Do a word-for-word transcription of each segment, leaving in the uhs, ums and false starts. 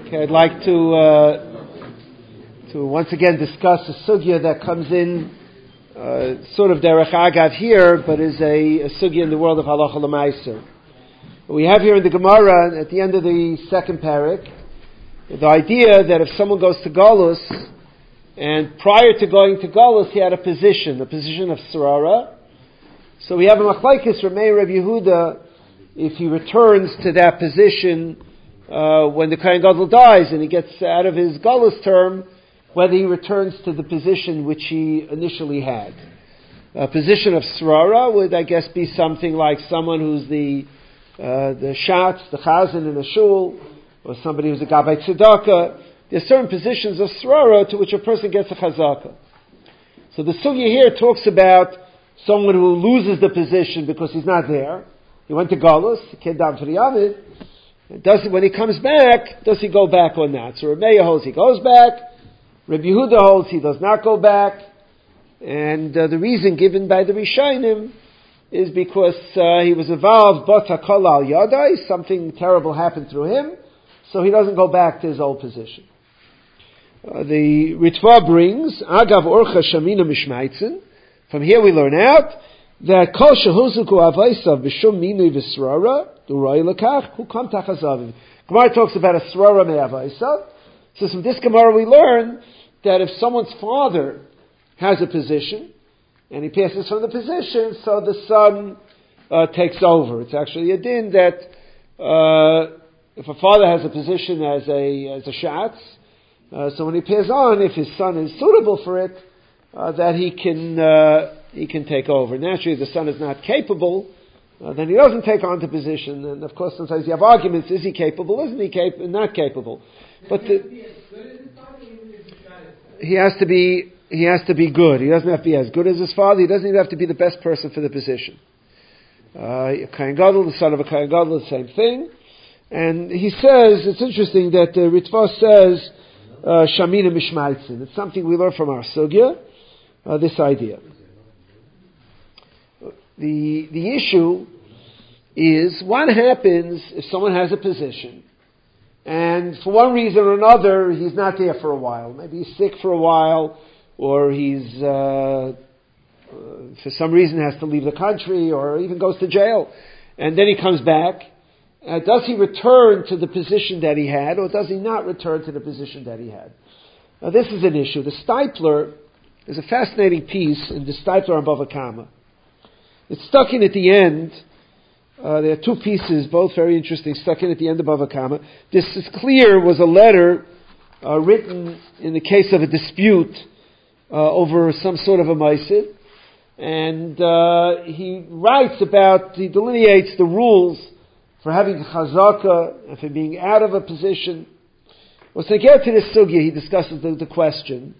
Okay, I'd like to uh, to once again discuss a sugya that comes in uh, sort of derech agav here, but is a, a sugya in the world of halacha l'maaseh. We have here in the Gemara at the end of the second parak the idea that if someone goes to Golus and prior to going to Golus he had a position, a position of Sarara, so we have a machlekes Ramei Rav Yehuda if he returns to that position uh, when the Kohen Gadol dies and he gets out of his Golus term, whether he returns to the position which he initially had. A position of Sarara would, I guess, be something like someone who's the uh, the Shatz, the Chazan in a shul, or somebody who's a Gabbai Tzedakah. There are certain positions of Sarara to which a person gets a Chazakah. So the sugya here talks about someone who loses the position because he's not there. He went to Galus, he came down to the Yamid. Does he, when he comes back, does he go back or not? So Rabbi Meir holds he goes back. Rabbi Yehuda holds he does not go back. And uh, the reason given by the Rishonim is because uh, he was involved, Bata Kol Al Yadai, something terrible happened through him, so he doesn't go back to his old position. Uh, the Ritva brings, Agav Orcha Shamina Mishmaitzin. From here we learn out that Kol Shehuzuku Avaisav B'Shum Minui V'Srara Durai Lekach Hu Kam Tachazavim. Gemara talks about a Srara Me'avaisav. So from this Gemara we learn that if someone's father has a position and he passes from the position, so the son uh, takes over. It's actually a din that uh, if a father has a position as a as a shatz, uh, so when he passes on, if his son is suitable for it, uh, that he can uh, he can take over. Naturally, if the son is not capable, uh, then he doesn't take on the position. And of course, sometimes you have arguments: is he capable? Isn't he cap- not capable? But the, he has to be he has to be good. He doesn't have to be as good as his father. He doesn't even have to be the best person for the position. Uh, a Kohen Gadol, the son of a Kohen Gadol, the same thing. And he says it's interesting that the Ritva says Shamina Mishmaitzin. It's something we learn from our sugya. Uh, this idea. The the issue is what happens if someone has a position and for one reason or another he's not there for a while. Maybe he's sick for a while, or he's uh, uh, for some reason has to leave the country, or even goes to jail, and then he comes back. Uh, does he return to the position that he had, or does he not return to the position that he had? Now this is an issue. The Steipler, there's a fascinating piece in the Steipler on Bava Kama. It's stuck in at the end. Uh, there are two pieces, both very interesting, stuck in at the end of Bava Kama. This is clear was a letter uh, written in the case of a dispute uh, over some sort of a ma'asid. And uh, he writes about, he delineates the rules for having a chazaka and for being out of a position. Well, so to get to this sugya, he discusses the, the question.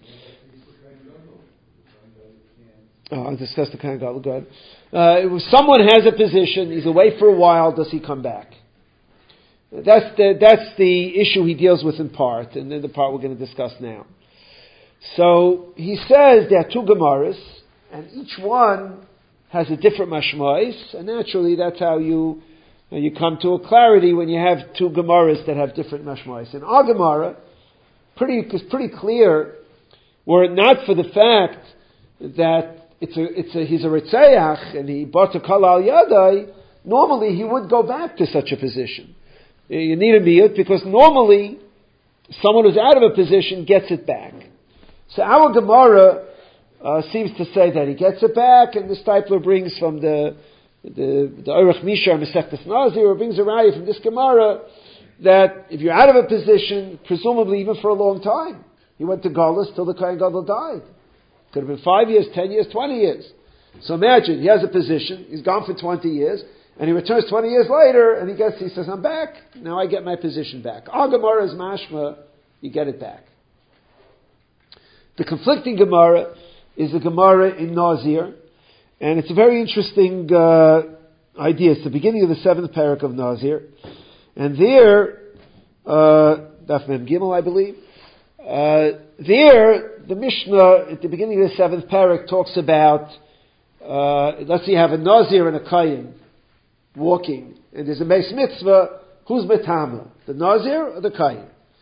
Oh, I'll discuss the Kohen Gadol. Go ahead. Uh, if someone has a position, he's away for a while, does he come back? That's the, that's the issue he deals with in part, and then the part we're going to discuss now. So, he says there are two Gemaras, and each one has a different mashmais, and naturally that's how you you come to a clarity when you have two Gemaras that have different mashmais. In our Gemara, pretty, it's pretty clear, were it not for the fact that It's a, it's a, he's a Ritzeach, and he bought a Kol Al Yadai, normally he would go back to such a position. You need a miyut, because normally, someone who's out of a position gets it back. So our Gemara uh, seems to say that he gets it back, and the Steipler brings from the the, the Orach Mishar Masechtas Nazir, brings a raya from this Gemara, that if you're out of a position, presumably even for a long time, he went to Galus till the Kohen Gadol died. Could have been five years, ten years, twenty years. So imagine, he has a position, he's gone for twenty years, and he returns twenty years later, and he gets, he says, I'm back, now I get my position back. Our Gemara is mashma, you get it back. The conflicting Gemara is the Gemara in Nazir, and it's a very interesting uh, idea. It's the beginning of the seventh parak of Nazir, and there, uh, Daf Mem Gimel, I believe, uh, there, the Mishnah, at the beginning of the seventh parak, talks about, uh, let's say you have a Nazir and a Kayin walking, and there's a Beis Mitzvah, who's Metama, the Nazir or the Kayin?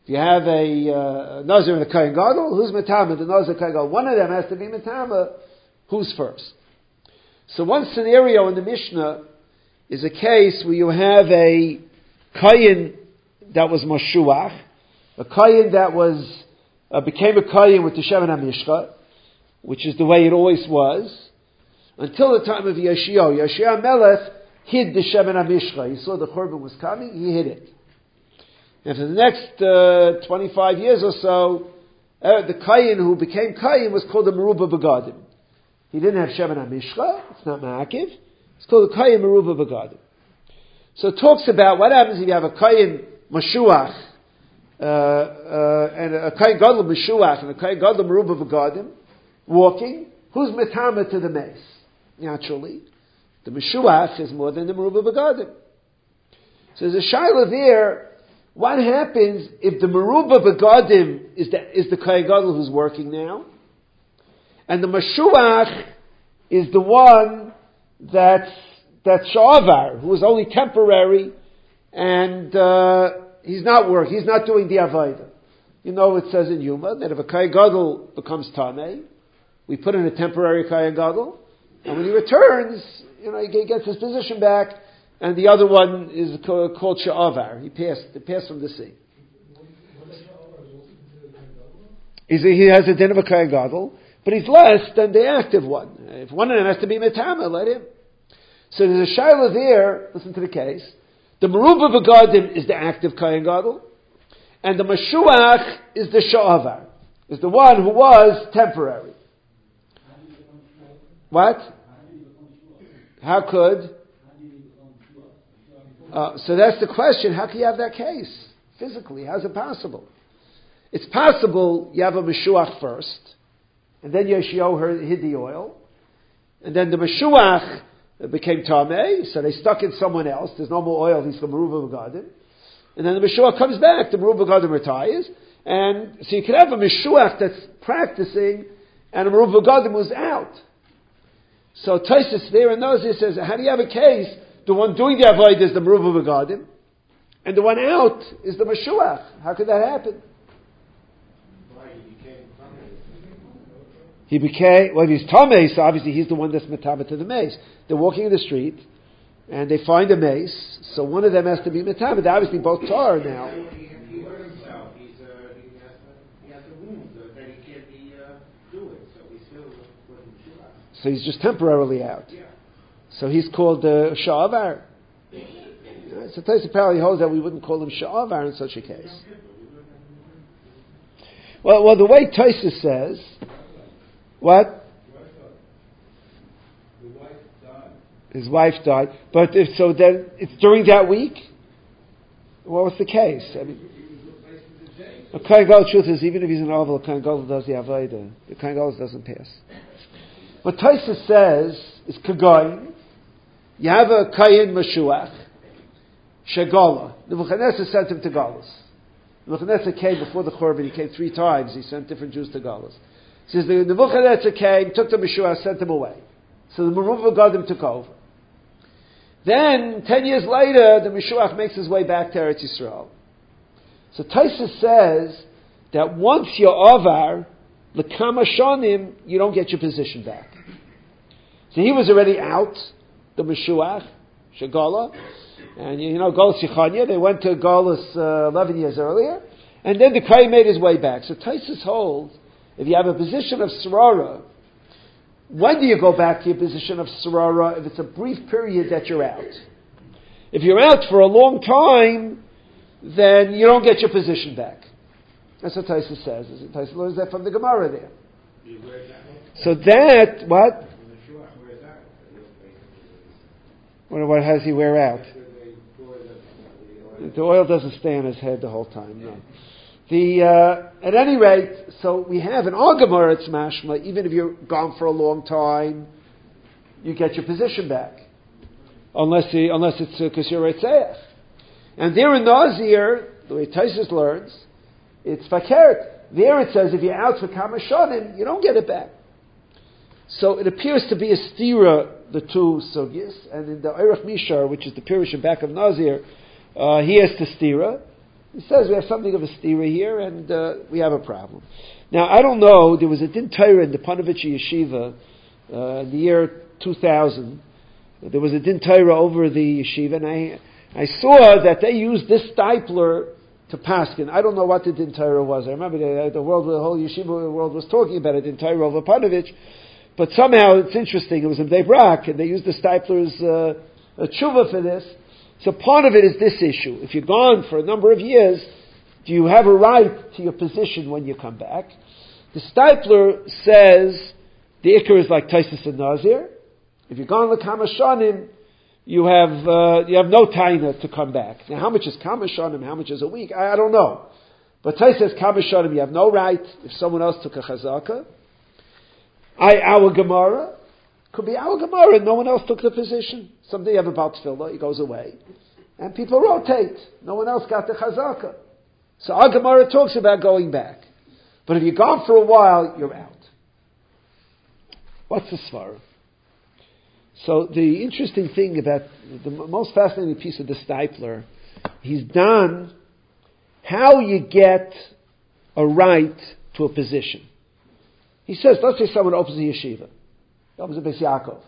If you have a uh, Nazir and a Kohen Gadol, who's Metama? The Nazir Kohen Gadol. One of them has to be Metama. Who's first? So one scenario in the Mishnah is a case where you have a Kohen that was Moshuach, a Kohen that was uh, became a Kohen with the Shemen HaMishcha, which is the way it always was, until the time of Yeshio. Yeshia Melech hid the Shemen HaMishcha. He saw the Churban was coming, he hid it. And for the next uh, twenty-five years or so, uh, the Kohen who became Kohen was called the Meruba Begadim. He didn't have Shemen HaMishcha, it's not Ma'akiv, it's called the Kohen Meruba Begadim. So it talks about what happens if you have a Kohen Mashuach, uh, uh, and a Kohen Gadol Mashuach, and a Kohen Gadol Meruba Begadim, walking, who's Metama to the mace? Naturally, the Mashuach is more than the Meruba Begadim. So there's a Shaila there. What happens if the Meruba Begadim is the, is the Kohen Gadol who's working now, and the Mashuach is the one that's, that's Sha'avar, who is only temporary, and uh, he's not working, he's not doing the Avodah. You know, it says in Yuma that if a Kohen Gadol becomes Tameh, we put in a temporary Kohen Gadol, and when he returns, you know, he gets his position back, and the other one is called Sha'avar. He passed, he passed from the sea. He's a, he has a din of a Kohen Gadol, but he's less than the active one. If one of them has to be Metama, let him. So there's a Shaila there, listen to the case. The Meruba Begadim is the active Kohen Gadol, and the Mashuach is the Sha'avar, is the one who was temporary. What? How could? Uh, so that's the question. How can you have that case physically? How's it possible? It's possible you have a Mashuach first, and then Yeshio hid the oil, and then the Mashuach became Tameh, so they stuck in someone else. There's no more oil. He's from Meruba Begadim, and then the Mashuach comes back. The Meruba Begadim retires, and so you could have a Mashuach that's practicing, and a Meruba Begadim was out. So Tosfos there in those, he says, how do you have a case? The one doing the avodah is the Meruba Begadim, and the one out is the Mashuach. How could that happen? Why he became Tameh? He became, well, if he's Tameh, so obviously he's the one that's Metama to the mace. They're walking in the street, and they find a mace, so one of them has to be Metama. They're obviously both tar now. He, he hurt himself. He's, uh, he, has a, he has a wound uh, that he can't be uh, doing, so he's still with Mashuach. So he's just temporarily out. Yeah. So he's called the uh, Sha'avar. So Tosfos apparently holds that we wouldn't call him Sha'avar in such a case. Well, well, the way Tosfos says, what? His wife died. But if so, then it's during that week. What was the case? I mean, a Kohen Gadol, truth is, even if he's an oval, a Kohen Gadol does the avodah. The Kohen Gadol doesn't pass. What Tosfos says is Kagoyin. You have a Kohen Mashuach, Shegola. Nebuchadnezzar sent him to Galus. Nebuchadnezzar came before the Churban. He came three times. He sent different Jews to Galus. He says the Nebuchadnezzar came, took the Mashuach, sent him away. So the Meruba Begadim took over. Then, ten years later, the Mashuach makes his way back to Eretz Yisrael. So Tosfos says that once you're Avar, L'kama Shonim, you don't get your position back. So he was already out, the Mashuach, Shagala, and you know, Golas Yechanya, they went to Golas uh, eleven years earlier, and then the Kohen made his way back. So Tosfos holds, if you have a position of Sarara, when do you go back to your position of Sarara if it's a brief period that you're out? If you're out for a long time, then you don't get your position back. That's what Tosfos says. Tosfos learns that from the Gemara there. So that, what? What, what has he wear out? The oil doesn't stay on his head the whole time, no. The, uh, at any rate, so we have an Gemara, it's mashma, even if you're gone for a long time, you get your position back. Unless, he, unless it's because uh, you're Reitzayach. And there in Nazir, the way Tosfos learns, it's Fakert. There it says if you're out for Kamashanim, you don't get it back. So it appears to be a stira, the two sugyas, and in the Eirach Mishar, which is the Pirush and back of Nazir, uh, he has the stira. He says we have something of a stira here, and uh, we have a problem. Now, I don't know, there was a din Torah in the Panovich Yeshiva uh, in the year two thousand. There was a din Torah over the yeshiva, and I, I saw that they used this stipler to paskin. I don't know what the din Torah was. I remember the, the world, the whole yeshiva world was talking about it, din Torah over Panovich. But somehow it's interesting. It was in Bnei Brak, and they used the stipler's uh, a tshuva for this. So part of it is this issue. If you're gone for a number of years, do you have a right to your position when you come back? The stipler says the ikar is like Taisus and Nazir. If you're gone l'kama shanim, you have uh, you have no taina to come back. Now, how much is kama shanim? How much is a week? I, I don't know. But Taisus says kama shanim, you have no right if someone else took a chazaka. I our Gemara. Could be our Gemara, no one else took the position. Someday you have a Baal Tefillah, he goes away. And people rotate. No one else got the Chazaka. So our Gemara talks about going back. But if you're gone for a while, you're out. What's the Svara? So the interesting thing about, the most fascinating piece of the stipler, he's done how you get a right to a position. He says, let's say someone opens a yeshiva. That was a Beis Yaakov.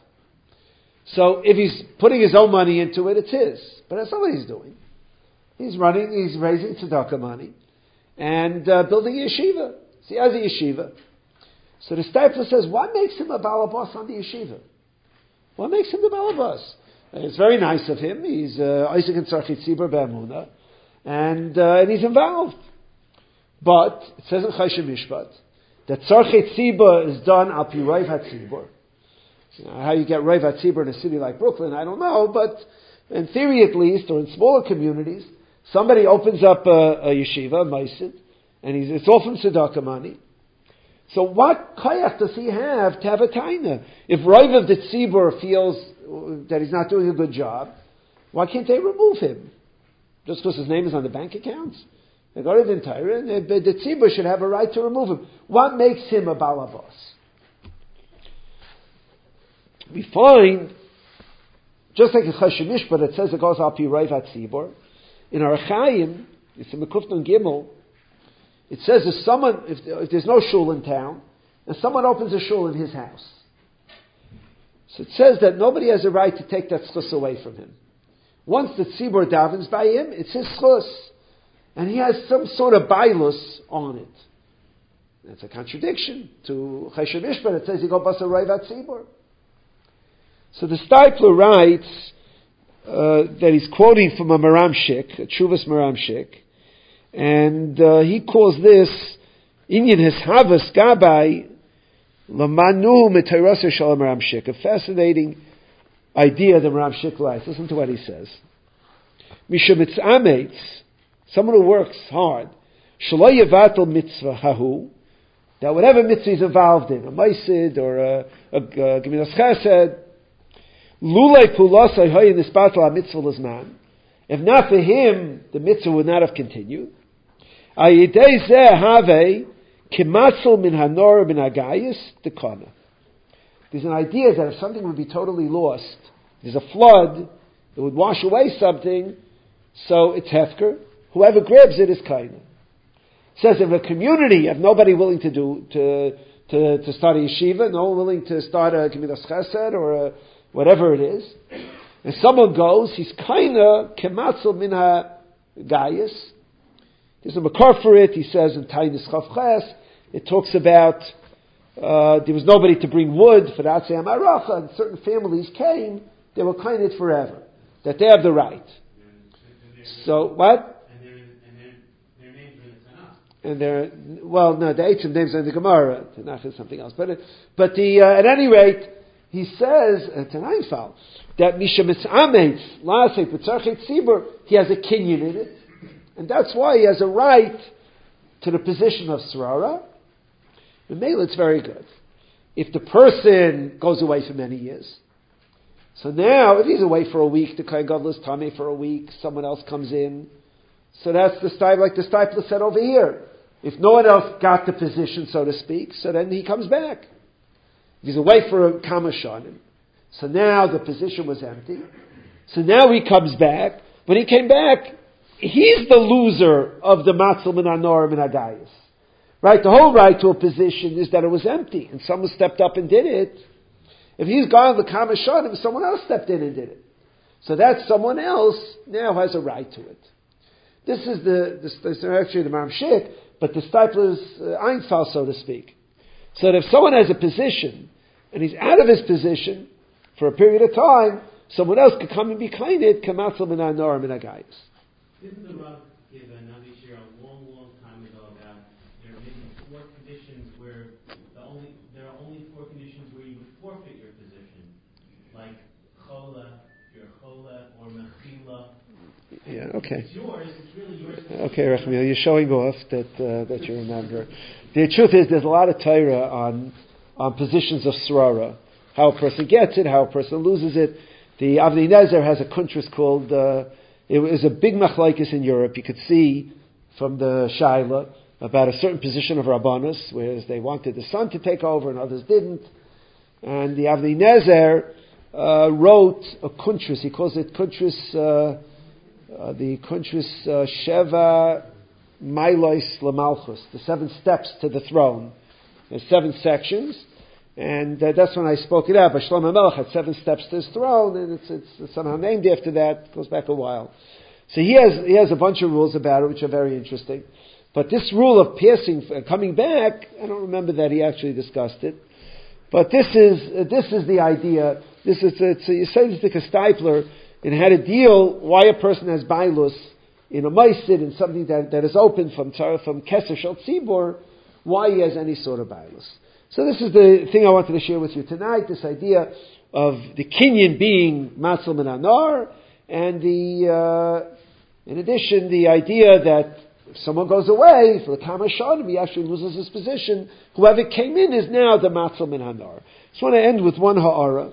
So if he's putting his own money into it, it's his. But that's not what he's doing. He's running, he's raising tzedakah money and uh, building a yeshiva. So he has a yeshiva. So the stipler says, what makes him a balabas on the yeshiva? What makes him the balabas? It's very nice of him. He's Isaac and Tzarchei Tzibur Be'amunah, and uh, and he's involved. But it says in Choshen Mishpat that Tzarchei Tzibur is done al pi Rov HaTzibur. How you get Rov HaTzibur in a city like Brooklyn, I don't know, but in theory at least, or in smaller communities, somebody opens up a, a yeshiva, a maisid, and he's, it's all from tzedakah money. So what kayach does he have to have a taina? If Rov of the Tzibur feels that he's not doing a good job, why can't they remove him? Just because his name is on the bank accounts? They go to the entire, and the, the Tzibur should have a right to remove him. What makes him a balabas? We find, just like in Choshen Mishpat, it says it goes al pi Rov HaTzibur. In our Chaim, it's in Mekufton Gimel, it says if someone, if, if there's no shul in town, and someone opens a shul in his house, so it says that nobody has a right to take that schus away from him. Once the tzibur davens by him, it's his schus, and he has some sort of bailus on it. That's a contradiction to Choshen Mishpat. It says you go basa Rov HaTzibur. So the stipler writes uh, that he's quoting from a Maramshik, a Chuvas Maramshik, and uh, he calls this Inyan Hishavas Gabai Lamanu Metairasa Shalom Maramshik, a fascinating idea that Maramshik writes. Listen to what he says. Mishamitz Ametz, someone who works hard, Shalom Yavatal Mitzvah Hahu, that whatever mitzvah he's involved in, a Maisid or a, a, a Gemilas Chesed, Lulei pulasai hay nispatal mitzvah lazman. If not for him, the mitzvah would not have continued. Ayidei zeh have kimatzal min hanor min agayis dekana. There's an idea that if something would be totally lost, there's a flood, it would wash away something, so it's hefker. Whoever grabs it is kaina. It says if a community, you have nobody willing to do to to, to start a yeshiva, no one willing to start a gemilas chesed or a whatever it is, and someone goes, he's kinda kematzel min ha-gayis. There's a makar for it, he says in Tainis Chavches, it talks about uh, there was nobody to bring wood for the Atzei HaMaracha, and certain families came, they were kind forever, that they have the right. So, what? And their, and their, their names are in the Tanakh. And they're, well, no, the Eitzim names are in the Gemara, Tanakh is something else. But, but the, uh, at any rate, he says, uh, to Einfeld, that Misha Mitzametz, Lasek, B'tzarchei Tzibur, he has a kinyan in it. And that's why he has a right to the position of Sarara. And maybe it's very good. If the person goes away for many years, so now, if he's away for a week, the Kohen Gadol is tummy for a week, someone else comes in, so that's the stipler, like the stipler said over here. If no one else got the position, so to speak, so then he comes back. He's away for a kama shanim. So now the position was empty. So now he comes back. When he came back, he's the loser of the Matzil Min HaNor Min HaGayis. Right? The whole right to a position is that it was empty, and someone stepped up and did it. If he's gone the Kama Shonim, someone else stepped in and did it. So that someone else now has a right to it. This is the, this, this is actually the Maram Shik, but the Stipler's uh, Einfall, so to speak. So that if someone has a position, and he's out of his position for a period of time, someone else could come and be kind it, Kamatzal Min HaNor Min HaGayis. Didn't the Rav give a Navi Shir a long, long time ago about there are maybe four conditions where the only there are only four conditions where you would forfeit your position, like chola, if you're chola, or mechila. Yeah, okay. It's yours. It's really yours. Okay, Rachmiel, you're showing off that uh, that you remember. The truth is, there's a lot of Torah on on positions of Srara, how a person gets it, how a person loses it. The Avnei Nezer has a kuntras called. Uh, it was a big machlokes in Europe. You could see from the Shaila about a certain position of Rabbanos, whereas they wanted the son to take over and others didn't. And the Avnei Nezer uh, wrote a kuntras. He calls it kuntras. Uh, Uh, the Kuntras uh, Sheva Mailos Lamalchus, the seven steps to the throne. There's seven sections, and uh, that's when I spoke it out. But Shlomo Melech had seven steps to his throne, and it's, it's somehow named after that. It goes back a while. So he has he has a bunch of rules about it, which are very interesting. But this rule of passing, uh, coming back, I don't remember that he actually discussed it. But this is uh, this is the idea. This is it's a Yisraelistic Stipler. And how to deal, why a person has bailus in a maisid, in something that, that is open from from Keser Shel Tzibur, why he has any sort of bailus. So this is the thing I wanted to share with you tonight, this idea of the Kinyan being Matzil Min HaNor, and the, uh, in addition, the idea that if someone goes away for the Kama Shonim, he actually loses his position. Whoever came in is now the Matzil Min HaNor. I just want to end with one ha'ara.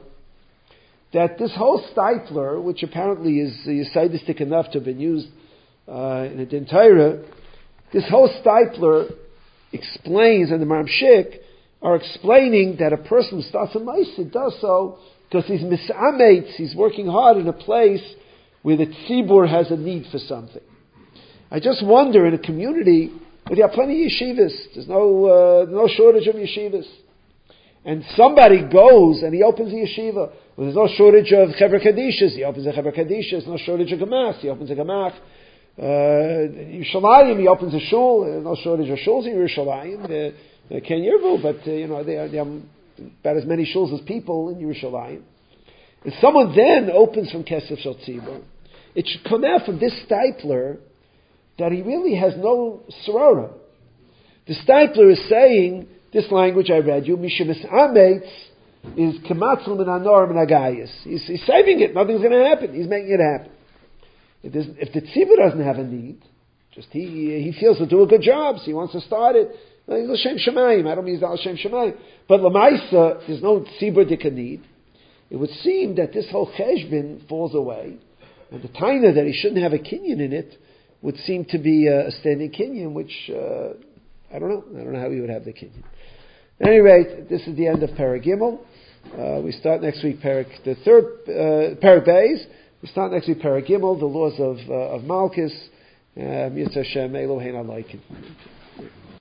That this whole Stipler, which apparently is Yisraelistic enough to have been used uh, in a Din Torah, this whole Stipler explains, and the Maram Shik are explaining that a person who starts a Maisid does so because he's misametz, he's working hard in a place where the Tzibur has a need for something. I just wonder, in a community where there are plenty of yeshivas, there's no, uh, no shortage of yeshivas, and somebody goes and he opens a yeshiva. Well, there's no shortage of Chevra Kadishas. He opens a Chevra Kadishas. There's no shortage of Gemach. He opens a Gemach. Uh, Yerushalayim, he opens a shul. There's no shortage of shuls in Yerushalayim. They Ken Yirvu, but uh, you know they are, they are about as many shuls as people in Yerushalayim. And someone then opens from Kesef Shel Tzibur. It should come out from this Stipler that he really has no sorora. The Stipler is saying this language I read you, Mishemis Ametz, is Kamatzal Min HaNor Min HaGayis. He's, he's saving it. Nothing's going to happen. He's making it happen. If, if the tzibur doesn't have a need, just he he feels to do a good job, so he wants to start it. He's l'shem shemayim. I don't mean he's not l'shem shemayim, but l'maisa there's no tzibur that can need. It would seem that this whole cheshbon falls away, and the taina that he shouldn't have a kinyan in it would seem to be a, a standing kinyan, which uh, I don't know. I don't know how he would have the kinyan. At any rate, this is the end of Perek Gimel. Uh, we start next week Perek, the third uh, Perek Beis. We start next week Perek Gimel, the laws of uh, of Malchus. Uh, Mitzvah Shem Elohein Alaykim.